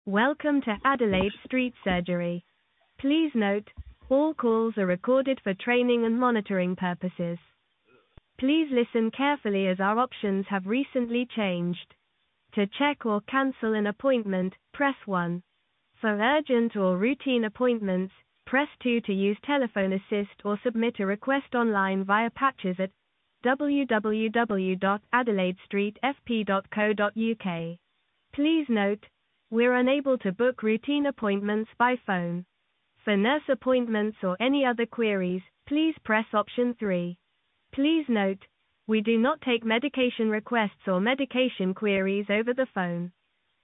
Welcome to Adelaide Street Surgery. Please note, all calls are recorded for training and monitoring purposes. Please listen carefully as our options have recently changed. To check or cancel an appointment, press 1. For urgent or routine appointments, press 2 to use telephone assist or submit a request online via patches at www.adelaidestreetfp.co.uk. Please note, we're unable to book routine appointments by phone. For nurse appointments or any other queries, please press option 3. Please note, we do not take medication requests or medication queries over the phone.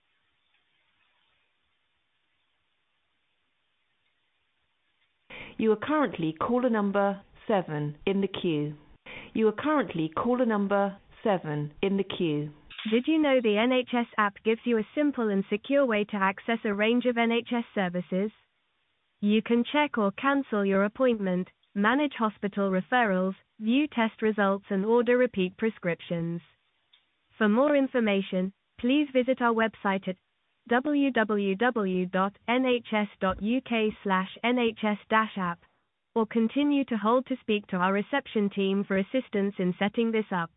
You are currently caller number 7 in the queue. You are currently caller number 7 in the queue. Did you know the NHS app gives you a simple and secure way to access a range of NHS services? You can check or cancel your appointment, manage hospital referrals, view test results and order repeat prescriptions. For more information, please visit our website at www.nhs.uk/nhs-app, or continue to hold to speak to our reception team for assistance in setting this up.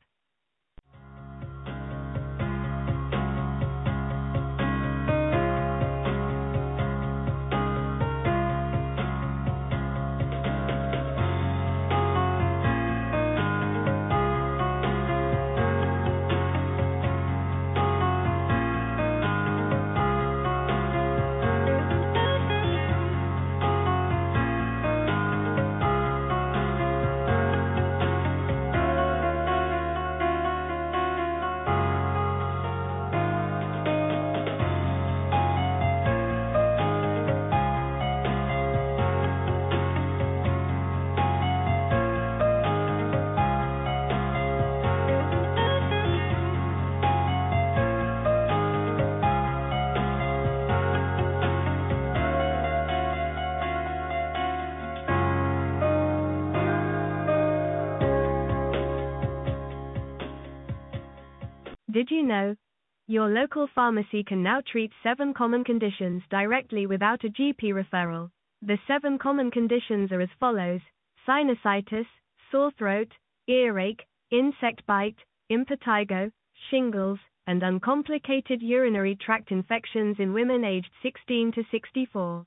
Did you know? Your local pharmacy can now treat 7 common conditions directly without a GP referral. The 7 common conditions are as follows: sinusitis, sore throat, earache, insect bite, impetigo, shingles, and uncomplicated urinary tract infections in women aged 16 to 64.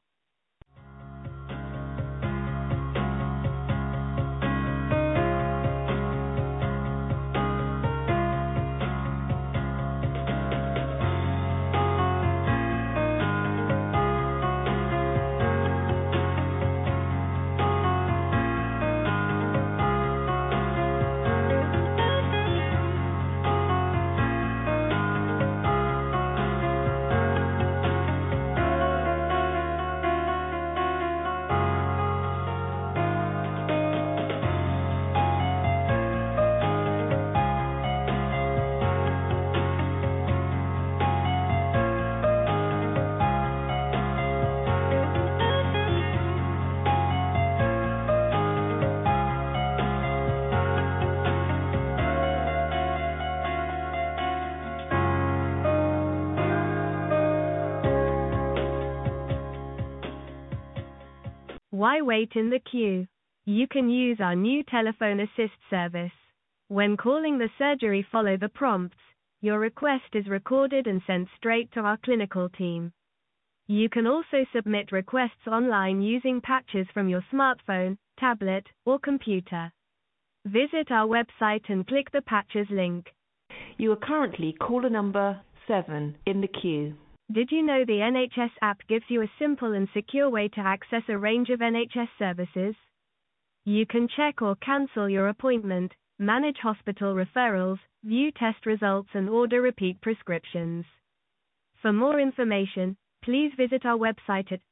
Why wait in the queue? You can use our new telephone assist service. When calling the surgery, follow the prompts. Your request is recorded and sent straight to our clinical team. You can also submit requests online using patches from your smartphone, tablet, or computer. Visit our website and click the patches link. You are currently caller number 7 in the queue. Did you know the NHS app gives you a simple and secure way to access a range of NHS services? You can check or cancel your appointment, manage hospital referrals, view test results and order repeat prescriptions. For more information, please visit our website at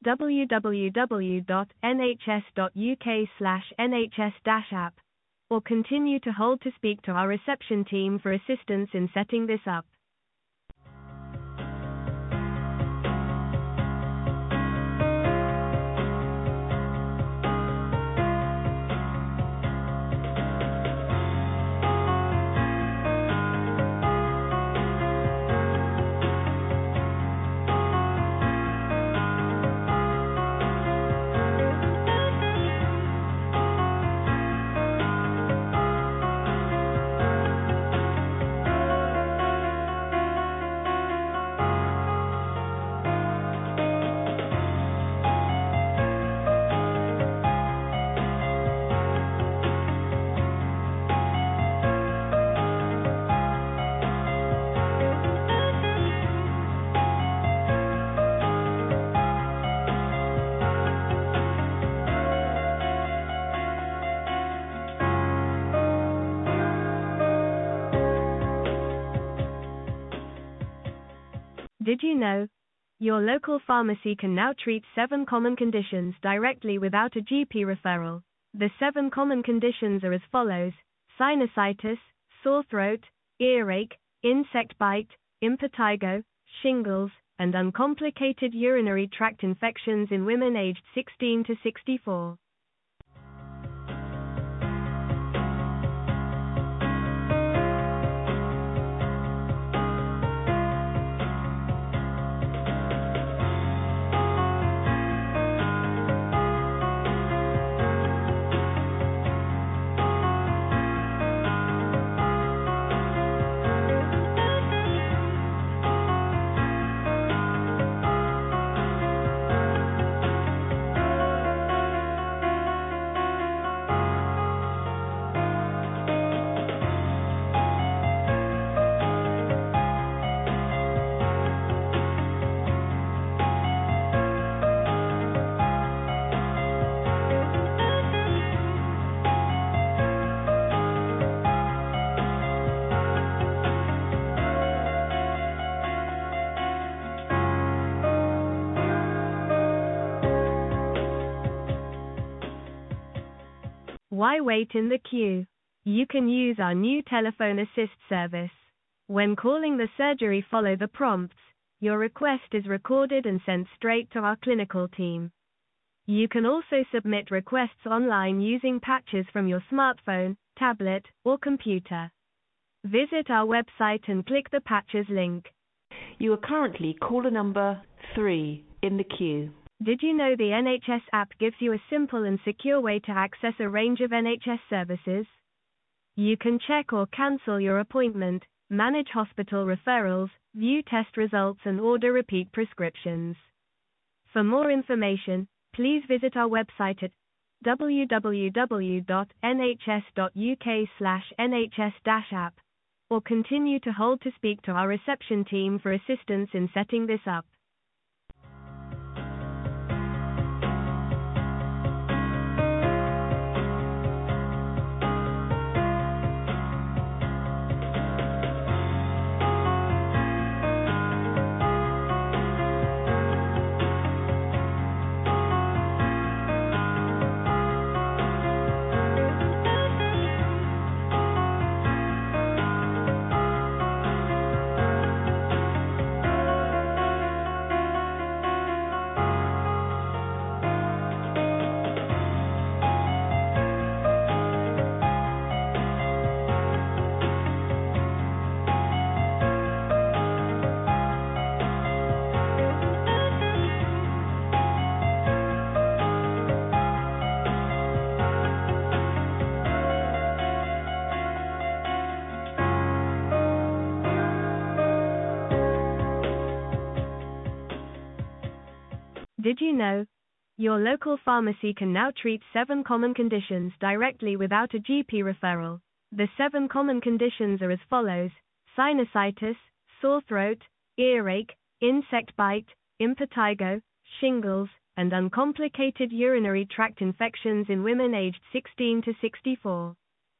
www.nhs.uk/nhs-app, or continue to hold to speak to our reception team for assistance in setting this up. Did you know? Your local pharmacy can now treat 7 common conditions directly without a GP referral. The 7 common conditions are as follows: sinusitis, sore throat, earache, insect bite, impetigo, shingles, and uncomplicated urinary tract infections in women aged 16 to 64. Why wait in the queue? You can use our new telephone assist service. When calling the surgery, follow the prompts. Your request is recorded and sent straight to our clinical team. You can also submit requests online using patches from your smartphone, tablet, or computer. Visit our website and click the patches link. You are currently caller number 3 in the queue. Did you know the NHS app gives you a simple and secure way to access a range of NHS services? You can check or cancel your appointment, manage hospital referrals, view test results, and order repeat prescriptions. For more information, please visit our website at www.nhs.uk/nhs-app, or continue to hold to speak to our reception team for assistance in setting this up. Did you know? Your local pharmacy can now treat 7 common conditions directly without a GP referral. The 7 common conditions are as follows: sinusitis, sore throat, earache, insect bite, impetigo, shingles, and uncomplicated urinary tract infections in women aged 16 to 64.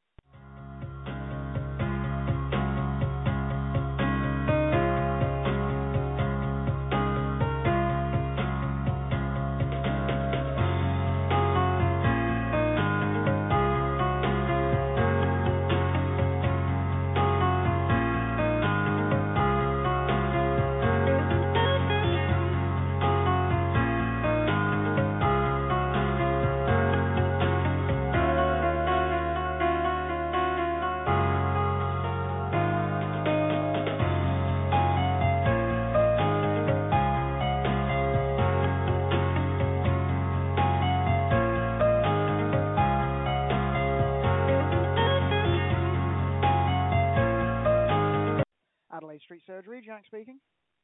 Adelaide Street Surgery, Jack speaking.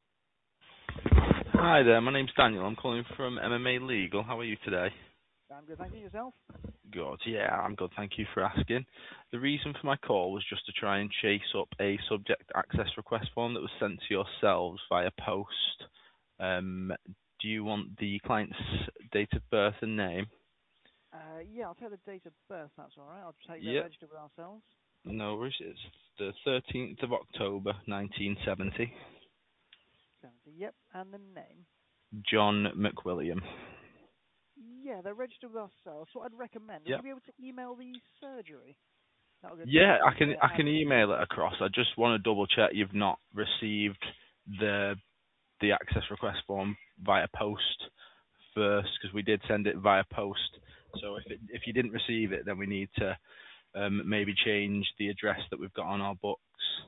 Hi there, my name's Daniel. I'm calling from MMA Legal. How are you today? I'm good, thank you. Yourself? Good, yeah, I'm good. Thank you for asking. The reason for my call was just to try and chase up a subject access request form that was sent to yourselves via post. Do you want the client's date of birth and name? Yeah, I'll take the date of birth, that's all right. I'll take that registered with ourselves. No worries. It's the 13th of October, 1970. 70. Yep. And the name? John McWilliam. Yeah, they're registered with ourselves. So what I'd recommend, would Yep. you be able to email the surgery? That'll go Yeah, to I can email it across. I just want to double check you've not received the access request form via post first, because we did send it via post. So if you didn't receive it, then we need to maybe change the address that we've got on our books.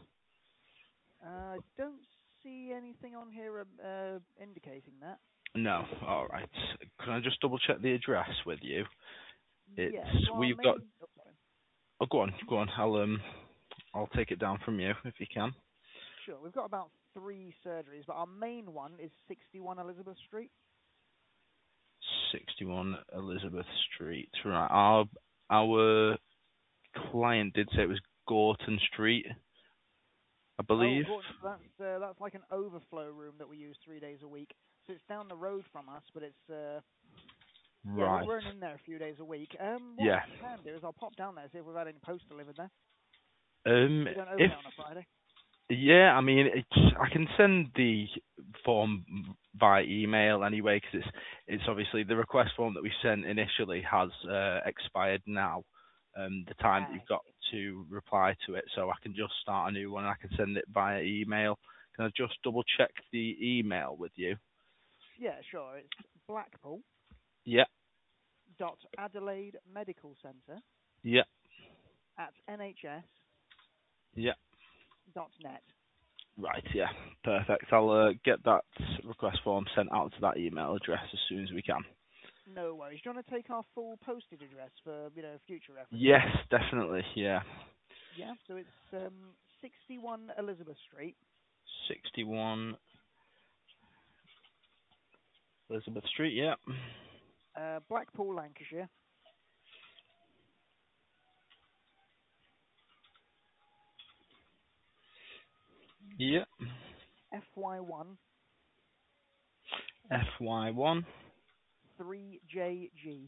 I don't see anything on here indicating that. No, all right. Can I just double check the address with you? It's Yeah, so we've got. Oh, go on. I'll take it down from you if you can. Sure, we've got about 3 surgeries, but our main one is 61 Elizabeth Street. 61 Elizabeth Street. Right. Our client did say it was Gorton Street, I believe. Oh, that's like an overflow room that we use 3 days a week. So it's down the road from us, but it's right. Yeah, we're in there a few days a week. What yeah. I can do is I'll pop down there, see if we've had any post delivered there. We don't open it on a Friday. Yeah, I mean, I can send the form via email anyway, because it's obviously the request form that we sent initially has expired now. The time that you've got to reply to it, so I can just start a new one and I can send it via email. Can I just double check the email with you? Yeah, sure. It's Blackpool. Yeah. .Adelaide Medical Centre. Yeah. At NHS. Yeah. .net. Right, yeah, perfect. I'll get that request form sent out to that email address as soon as we can. No worries. Do you want to take our full postage address for future reference? Yes, definitely. Yeah. Yeah. So it's 61 Elizabeth Street. 61 Elizabeth Street. Yeah. Blackpool, Lancashire. Yeah. FY1. FY1. 3JG.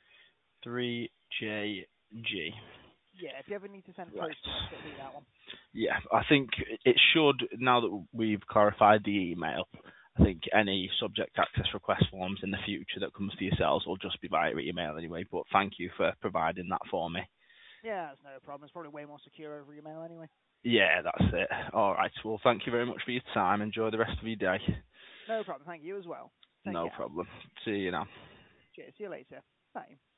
3JG. Yeah, if you ever need to send post, it'll be that one. Yeah, I think it should, now that we've clarified the email, I think any subject access request forms in the future that comes to yourselves will just be via email anyway, but thank you for providing that for me. Yeah, that's no problem. It's probably way more secure over email anyway. Yeah, that's it. All right, well, thank you very much for your time. Enjoy the rest of your day. No problem. Thank you as well. No problem. See you now. Cheers. See you later. Bye.